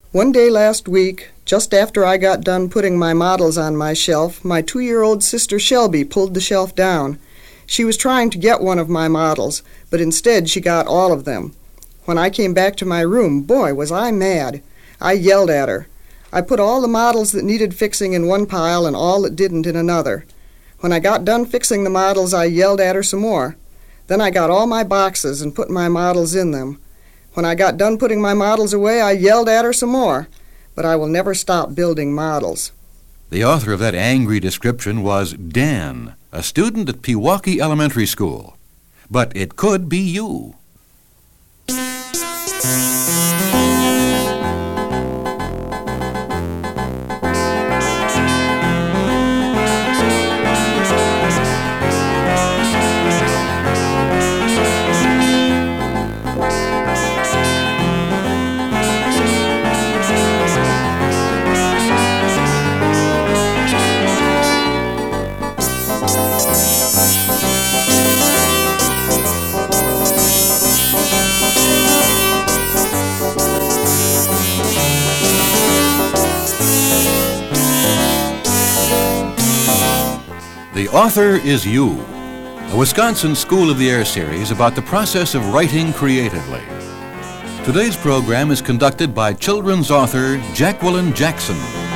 One day last week, just after I got done putting my models on my shelf, my 2-year-old sister Shelby pulled the shelf down. She was trying to get one of my models, but instead she got all of them. When I came back to my room, boy, was I mad. I yelled at her. I put all the models that needed fixing in one pile and all that didn't in another. When I got done fixing the models, I yelled at her some more. Then I got all my boxes and put my models in them. When I got done putting my models away, I yelled at her some more. But I will never stop building models. The author of that angry description was Dan, a student at Pewaukee Elementary School. But it could be you. The author is you, a Wisconsin School of the Air series about the process of writing creatively. Today's program is conducted by children's author Jacqueline Jackson.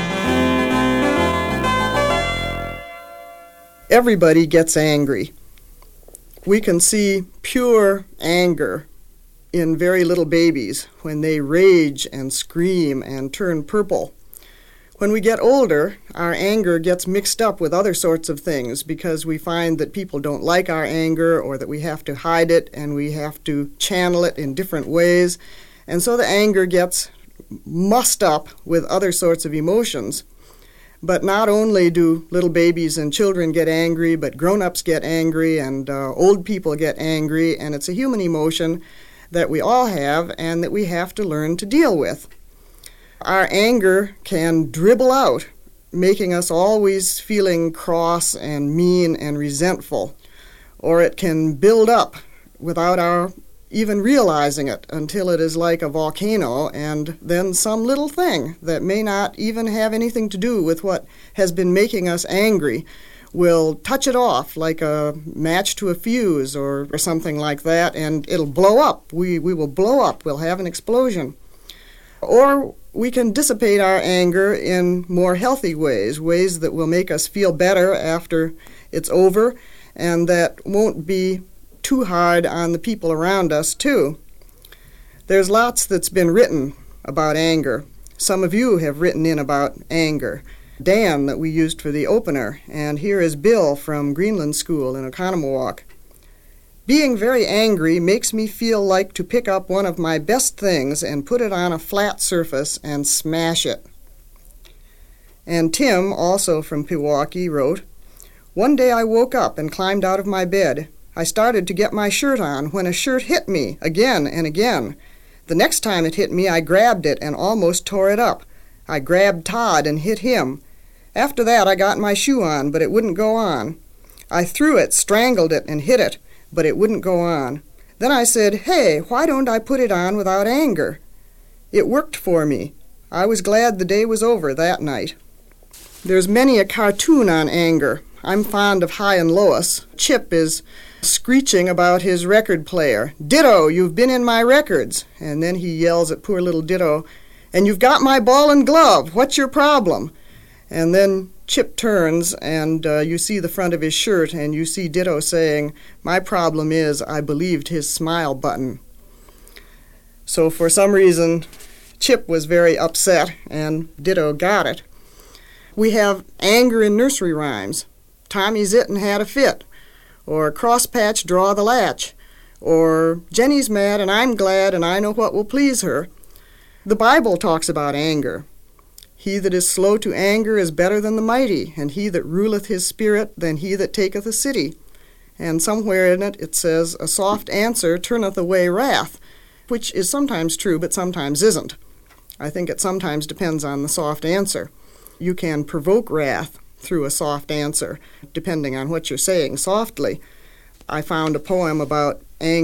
Everybody gets angry. We can see pure anger in very little babies when they rage and scream and turn purple. When we get older, our anger gets mixed up with other sorts of things because we find that people don't like our anger or that we have to hide it and we have to channel it in different ways. And so the anger gets mussed up with other sorts of emotions. But not only do little babies and children get angry, but grown-ups get angry and old people get angry, and it's a human emotion that we all have and that we have to learn to deal with. Our anger can dribble out, making us always feeling cross and mean and resentful. Or it can build up without our even realizing it until it is like a volcano, and then some little thing that may not even have anything to do with what has been making us angry will touch it off like a match to a fuse or something like that, and it'll blow up. We will blow up. We'll have an explosion. Or we can dissipate our anger in more healthy ways that will make us feel better after it's over and that won't be too hard on the people around us, too. There's lots that's been written about anger. Some of you have written in about anger. Dan, that we used for the opener, and here is Bill from Greenland School in Oconomowoc. Being very angry makes me feel like to pick up one of my best things and put it on a flat surface and smash it. And Tim, also from Pewaukee, wrote, One day I woke up and climbed out of my bed. I started to get my shirt on when a shirt hit me again and again. The next time it hit me, I grabbed it and almost tore it up. I grabbed Todd and hit him. After that, I got my shoe on, but it wouldn't go on. I threw it, strangled it, and hit it, but it wouldn't go on. Then I said, hey, why don't I put it on without anger? It worked for me. I was glad the day was over that night. There's many a cartoon on anger. I'm fond of Hi and Lois. Chip is screeching about his record player. Ditto, you've been in my records. And then he yells at poor little Ditto, and you've got my ball and glove. What's your problem? And then Chip turns, and you see the front of his shirt, and you see Ditto saying, my problem is I believed his smile button. So for some reason, Chip was very upset, and Ditto got it. We have anger in nursery rhymes. Tommy's it and had a fit, or crosspatch, draw the latch, or Jenny's mad and I'm glad and I know what will please her. The Bible talks about anger. He that is slow to anger is better than the mighty, and he that ruleth his spirit than he that taketh a city. And somewhere in it it says, a soft answer turneth away wrath, which is sometimes true but sometimes isn't. I think it sometimes depends on the soft answer. You can provoke wrath through a soft answer, depending on what you're saying softly. I found a poem about anger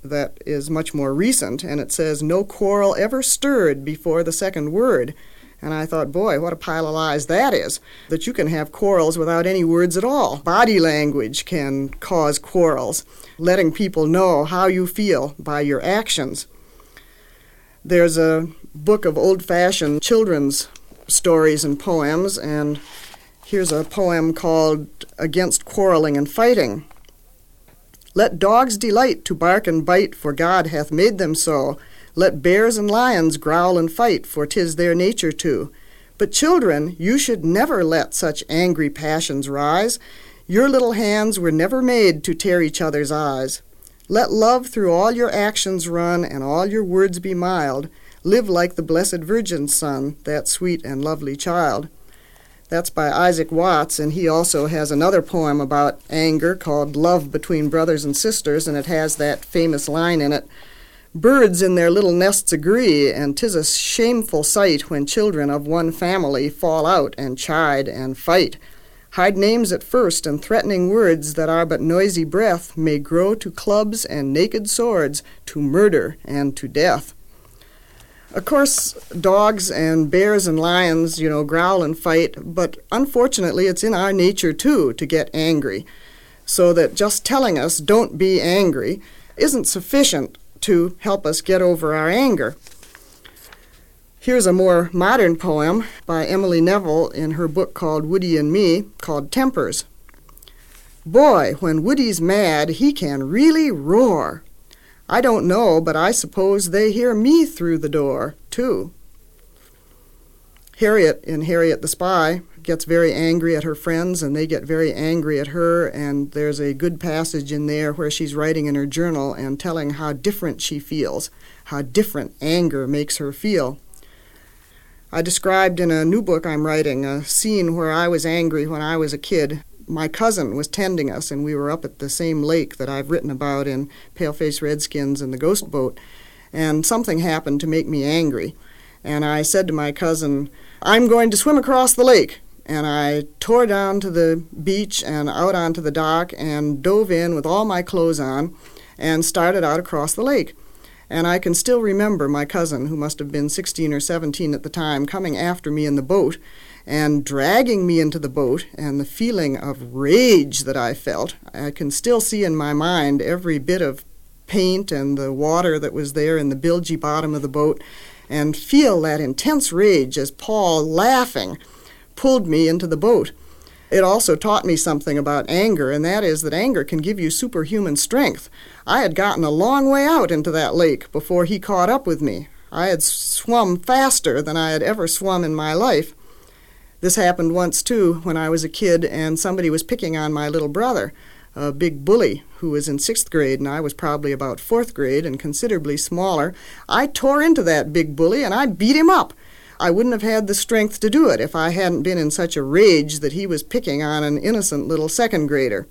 that is much more recent, and it says, "No quarrel ever stirred before the second word." And I thought, boy, what a pile of lies that is, that you can have quarrels without any words at all. Body language can cause quarrels, letting people know how you feel by your actions. There's a book of old-fashioned children's stories and poems, and here's a poem called "Against Quarreling and Fighting." "Let dogs delight to bark and bite, for God hath made them so. Let bears and lions growl and fight, for 'tis their nature to. But children, you should never let such angry passions rise. Your little hands were never made to tear each other's eyes. Let love through all your actions run, and all your words be mild. Live like the Blessed Virgin's Son, that sweet and lovely child." That's by Isaac Watts, and he also has another poem about anger called "Love Between Brothers and Sisters," and it has that famous line in it, "Birds in their little nests agree, and 'tis a shameful sight when children of one family fall out and chide and fight. Hide names at first, and threatening words that are but noisy breath may grow to clubs and naked swords, to murder and to death." Of course, dogs and bears and lions, growl and fight, but unfortunately it's in our nature, too, to get angry. So that just telling us, "Don't be angry," isn't sufficient to help us get over our anger. Here's a more modern poem by Emily Neville in her book called "Woody and Me," called "Tempers." "Boy, when Woody's mad, he can really roar. I don't know, but I suppose they hear me through the door, too." Harriet in Harriet the Spy gets very angry at her friends, and they get very angry at her, and there's a good passage in there where she's writing in her journal and telling how different she feels, how different anger makes her feel. I described in a new book I'm writing a scene where I was angry when I was a kid. My cousin was tending us, and we were up at the same lake that I've written about in Paleface Redskins and the Ghost Boat, and something happened to make me angry. And I said to my cousin, "I'm going to swim across the lake." And I tore down to the beach and out onto the dock and dove in with all my clothes on and started out across the lake. And I can still remember my cousin, who must have been 16 or 17 at the time, coming after me in the boat and dragging me into the boat, and the feeling of rage that I felt. I can still see in my mind every bit of paint and the water that was there in the bilgy bottom of the boat, and feel that intense rage as Paul, laughing, pulled me into the boat. It also taught me something about anger, and that is that anger can give you superhuman strength. I had gotten a long way out into that lake before he caught up with me. I had swum faster than I had ever swum in my life. This happened once, too, when I was a kid, and somebody was picking on my little brother, a big bully who was in 6th grade, and I was probably about 4th grade and considerably smaller. I tore into that big bully, and I beat him up. I wouldn't have had the strength to do it if I hadn't been in such a rage that he was picking on an innocent little 2nd grader.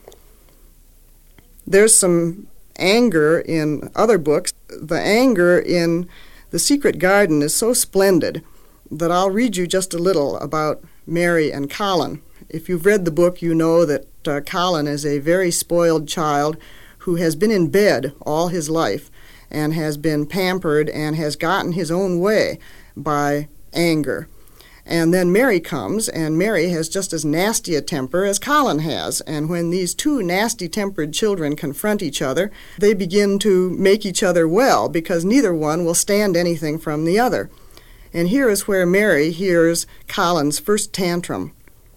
There's some anger in other books. The anger in The Secret Garden is so splendid that I'll read you just a little about Mary and Colin. If you've read the book, you know that Colin is a very spoiled child who has been in bed all his life and has been pampered and has gotten his own way by anger. And then Mary comes, and Mary has just as nasty a temper as Colin has. And when these two nasty-tempered children confront each other, they begin to make each other well, because neither one will stand anything from the other. And here is where Mary hears Colin's first tantrum.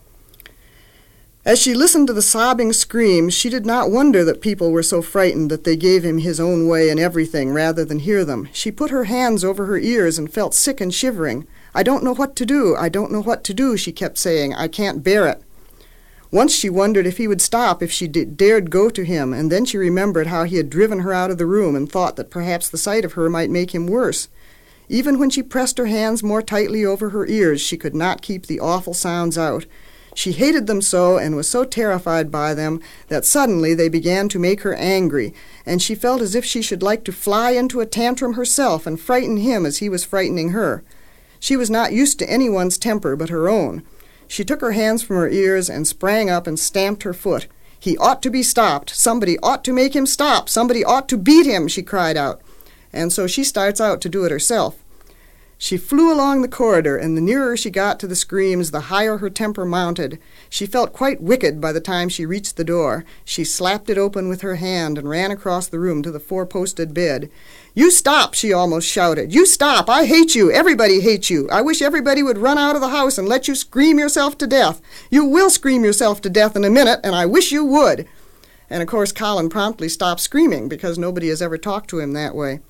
As she listened to the sobbing screams, she did not wonder that people were so frightened that they gave him his own way in everything rather than hear them. She put her hands over her ears and felt sick and shivering. "I don't know what to do. I don't know what to do," she kept saying. "I can't bear it." Once she wondered if he would stop if she dared go to him, and then she remembered how he had driven her out of the room and thought that perhaps the sight of her might make him worse. Even when she pressed her hands more tightly over her ears, she could not keep the awful sounds out. She hated them so and was so terrified by them that suddenly they began to make her angry, and she felt as if she should like to fly into a tantrum herself and frighten him as he was frightening her. She was not used to anyone's temper but her own. She took her hands from her ears and sprang up and stamped her foot. "He ought to be stopped. Somebody ought to make him stop. Somebody ought to beat him," she cried out. And so she starts out to do it herself. She flew along the corridor, and the nearer she got to the screams, the higher her temper mounted. She felt quite wicked by the time she reached the door. She slapped it open with her hand and ran across the room to the four-posted bed. "You stop!" she almost shouted. "You stop! I hate you! Everybody hates you! I wish everybody would run out of the house and let you scream yourself to death! You will scream yourself to death in a minute, and I wish you would!" And of course Colin promptly stopped screaming because nobody has ever talked to him that way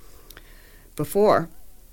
before.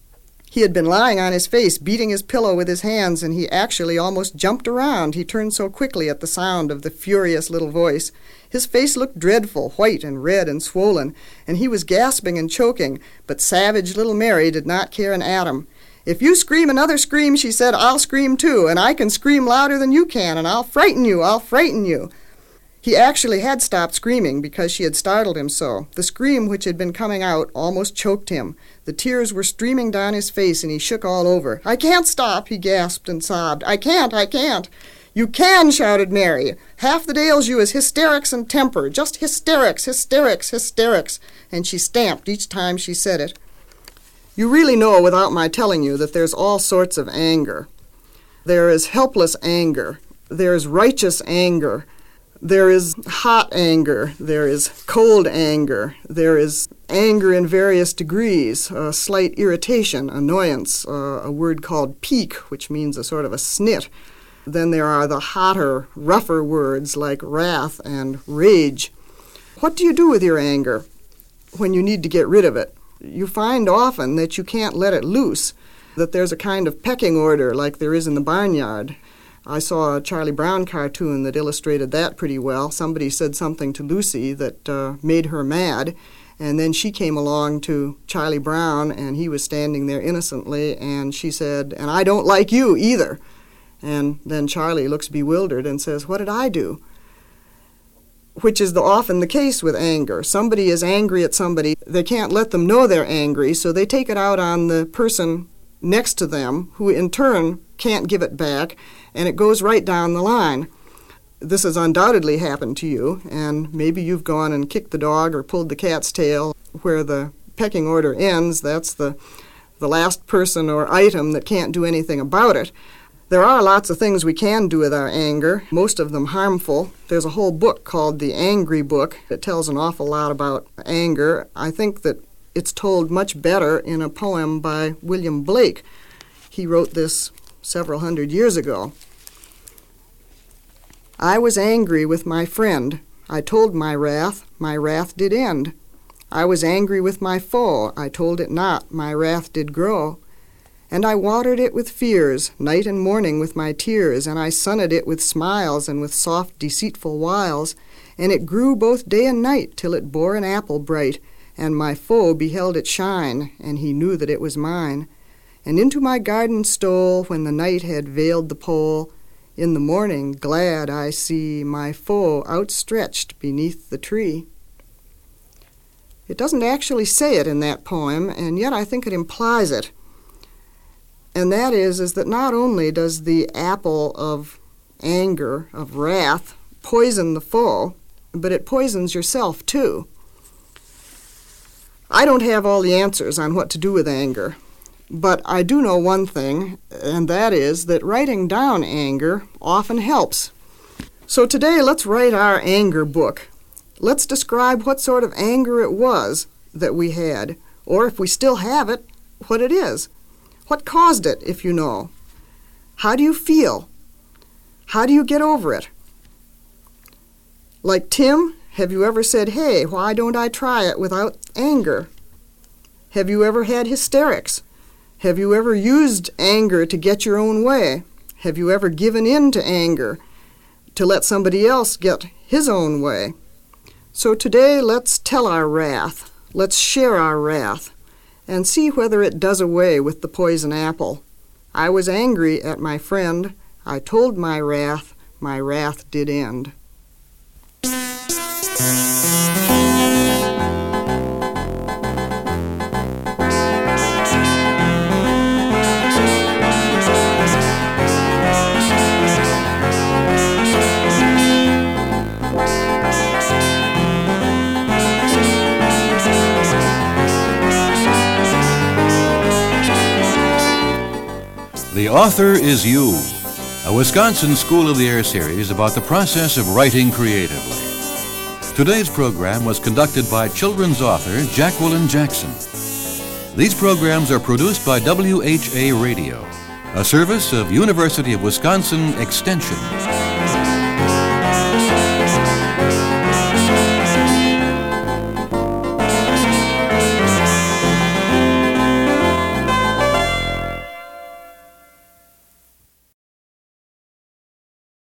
He had been lying on his face, beating his pillow with his hands, and he actually almost jumped around. He turned so quickly at the sound of the furious little voice. His face looked dreadful, white and red and swollen, and he was gasping and choking, but savage little Mary did not care an atom. "If you scream another scream," she said, "I'll scream too, and I can scream louder than you can, and I'll frighten you, I'll frighten you." He actually had stopped screaming because she had startled him so. The scream which had been coming out almost choked him. The tears were streaming down his face, and he shook all over. "I can't stop," he gasped and sobbed. "I can't, I can't." "You can," shouted Mary. "Half that ails you is hysterics and temper. Just hysterics, hysterics, hysterics." And she stamped each time she said it. You really know without my telling you that there's all sorts of anger. There is helpless anger. There is righteous anger. There is hot anger, there is cold anger, there is anger in various degrees, slight irritation, annoyance, a word called pique, which means a sort of a snit. Then there are the hotter, rougher words like wrath and rage. What do you do with your anger when you need to get rid of it? You find often that you can't let it loose, that there's a kind of pecking order like there is in the barnyard. I saw a Charlie Brown cartoon that illustrated that pretty well. Somebody said something to Lucy that made her mad, and then she came along to Charlie Brown, and he was standing there innocently, and she said, "And I don't like you either." And then Charlie looks bewildered and says, "What did I do?" Which is often the case with anger. Somebody is angry at somebody. They can't let them know they're angry, so they take it out on the person next to them, who in turn can't give it back, and it goes right down the line. This has undoubtedly happened to you, and maybe you've gone and kicked the dog or pulled the cat's tail. Where the pecking order ends, that's the last person or item that can't do anything about it. There are lots of things we can do with our anger, most of them harmful. There's a whole book called The Angry Book that tells an awful lot about anger. I think that it's told much better in a poem by William Blake. He wrote this several hundred years ago. "I was angry with my friend. I told my wrath did end. I was angry with my foe. I told it not, my wrath did grow. And I watered it with fears, night and morning with my tears, and I sunned it with smiles and with soft deceitful wiles, and it grew both day and night till it bore an apple bright, and my foe beheld it shine, and he knew that it was mine. And into my garden stole, when the night had veiled the pole. In the morning, glad I see my foe outstretched beneath the tree." It doesn't actually say it in that poem, and yet I think it implies it. And that is that not only does the apple of anger, of wrath, poison the foe, but it poisons yourself too. I don't have all the answers on what to do with anger. But I do know one thing, and that is that writing down anger often helps. So today, let's write our anger book. Let's describe what sort of anger it was that we had, or if we still have it, what it is. What caused it, if you know? How do you feel? How do you get over it? Like Tim, have you ever said, "Hey, why don't I try it without anger?" Have you ever had hysterics? Have you ever used anger to get your own way? Have you ever given in to anger to let somebody else get his own way? So today, let's tell our wrath. Let's share our wrath and see whether it does away with the poison apple. I was angry at my friend. I told my wrath did end. The Author is You, a Wisconsin School of the Air series about the process of writing creatively. Today's program was conducted by children's author Jacqueline Jackson. These programs are produced by WHA Radio, a service of University of Wisconsin Extension.